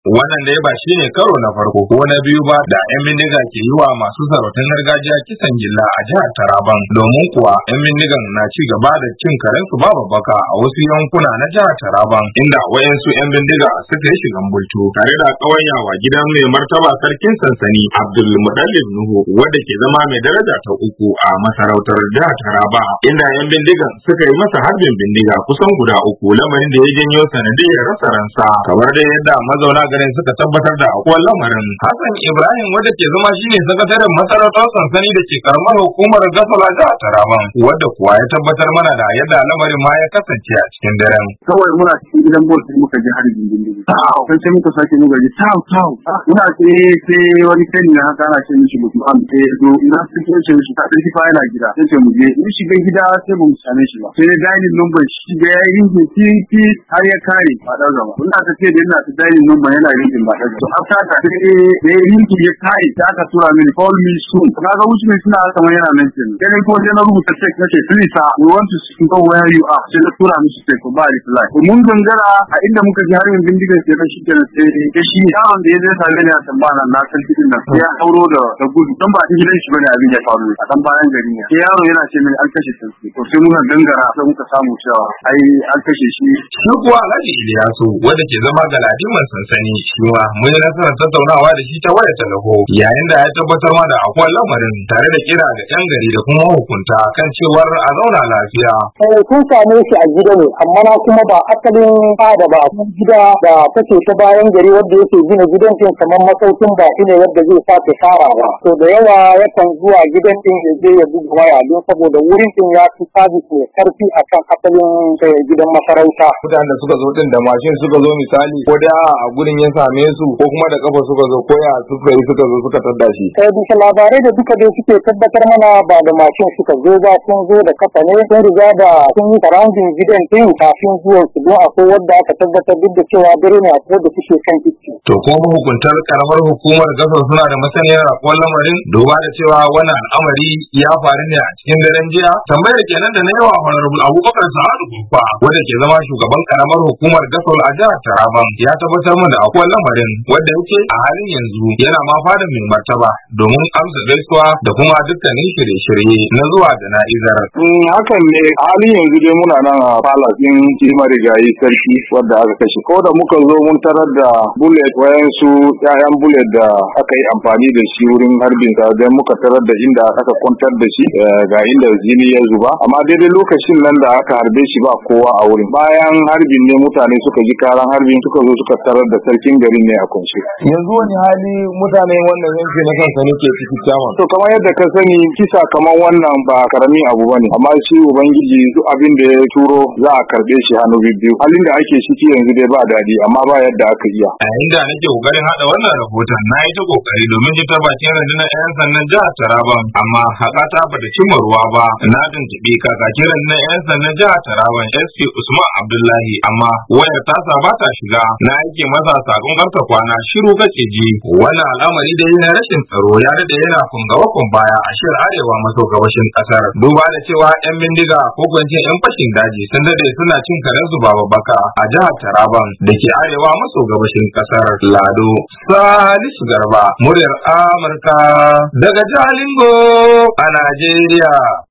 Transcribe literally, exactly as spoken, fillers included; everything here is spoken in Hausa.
Wannan dai ba shine karo na farko ko na biyu ba da 'yan bindiga ke yi wa masu sarautun gargajiya kisan gilla a jihar Taraban, domin kuwa 'yan bindigan na ci gaba da cin karensu babu baka a wasu yankuna na jihar Taraban, inda wayansu 'yan bindiga suka yi shigan bultu tare da ƙawayawa gidan mai martaba sarkin sansani Abdul Mudallib Nuhu, wanda ke zama mai daraja ta uku a masarautar jihar Taraba, inda 'yan bindigan suka yi masa harbin bindiga kusan guda uku, lamarin da ya janyo sanadiyar rasa ransa, kamar da yadda mazauna garin suka tabbatar da akwai lamarin. Hassan Ibrahim, wanda ke zama shine sakataren masarautar sansani da ke karamar hukumar Gasala jihar Taraban, wanda kuwa ya tabbatar mana da yadda lamarin ma ya kasance a cikin daren. Kawai muna cikin gidan bol sai muka ji harbin bindiga. Sai sai muka sake muka ji tau tau. Muna sai sai wani kai ne haka ana ce mishi Lukman sai zo ina cikin shi shi ta tafi fa yana gida. Sai mu je mu shiga gida sai mu same shi ba. Sai dining number shi ga yayin ki ki har ya kare ba da gaba. Muna ta ce da ina ta dining number yana ringin ba da gaba. To after that sai da rinki ya kare ta aka tura mini call me soon. Kaga wuce mai suna kamar yana nan kenan. Sai ko sai na rubuta text nace please we want to know where you are. Sai na tura mishi text ba reply. Mun gangara a inda muka ji harbin bindigar sai na shige na sai da shi yaron da ya zai same ni a tambana na san cikin nan ya hauro da da gudu dan ba a gidan shi bane abin ya faru a dan bayan gari ne sai yaro yana ce mini an kashe shi to sai muka gangara sai muka samu cewa ai an kashe shi shi kuwa Alhaji Iliyasu, wanda ke zama galadiman sansani, shi ma mun yi nasarar tattaunawa da shi ta wayar talho, yayin da ya tabbatar ma da akwai lamarin tare da kira ga yan gari da kuma hukunta kan cewar a zauna lafiya. Eh kun same shi a gida ne, amma na kuma ba asalin fada ba, gida da take ta bayan gari wanda yake gina gidan din kamar masaukin baki ne wanda zai sake fara ba. To da yawa yakan zuwa gidan din ya je ya buga waya don saboda wurin din ya fi sabis mai karfi akan asalin gidan masarauta. Mutanen da suka zo din da mashin suka zo misali ko da a gurin ya same su ko kuma da kafa suka zo ko ya suka yi suka zo suka tadda shi. Eh bisa labarai da duka dai suke tabbatar mana ba da mashin suka zo ba, sun zo da kafa ne, sun riga da sun yi surrounding gidan din kafin zuwan su don akwai wanda aka tabbatar duk da cewa dare ne akwai da suke kan titi. To kuma mahukuntar karamar hukumar Gasar suna da masaniyar akwai lamarin, duba da cewa wannan al'amari ya faru ne a cikin daren jiya. Tambayar kenan da na yawa Honorable Abubakar Sa'adu Baffa, wanda ke zama shugaban karamar hukumar Gasar a jihar Taraban, ya tabbatar mana da akwai lamarin, wanda yake a halin yanzu yana ma fada mai martaba domin amsa gaisuwa da kuma dukkanin shirye-shirye na zuwa jana'izar. Hakan ne halin yanzu dai muna nan a palasin kimar rigayi sarki wadda aka kashe. Ko da muka zo mun tarar da bullet wayansu ƴaƴan bullet da aka yi amfani da shi wurin harbin sa, dan muka tarar da inda aka kwantar da shi ga inda jini ya zuba, amma daidai lokacin nan da aka harbe shi ba kowa a wurin. Bayan harbin ne mutane suka ji karan harbin suka zo suka tarar da sarkin garin ne a kunshe. Yanzu wani hali mutane wannan yanki na kansa ne ke ciki chairman? To kamar yadda ka sani kisa kamar wannan ba karamin abu bane, amma shi ubangiji duk abin da ya turo za a karbe shi hannu biyu. Halin da ake ciki yanzu dai ba dadi, amma ba yadda aka iya. A inda nake kokarin hada wannan rahoton na yi ta kokari domin ji ta bakin rundunar yan sandan jihar Taraban, amma haka ta bata cimma ruwa ba. Na tuntuɓi kakakin rundunar yan sandan jihar Taraban S P Usman Abdullahi, amma wayar tasa ba ta shiga. Na yake masa sakon karta kwana shiru kake ji. Wannan al'amari da yana rashin tsaro ya dade yana kungawa kun baya a shiyar arewa maso gabashin kasar. Duba da cewa yan bindiga ko kwance yan fashin daji sun dade suna cin karensu babbaka a jihar Taraban da ke arewa maso gabashin kasar. Lado Salisu Garba, muryar Amurka daga Jalingo a Najeriya.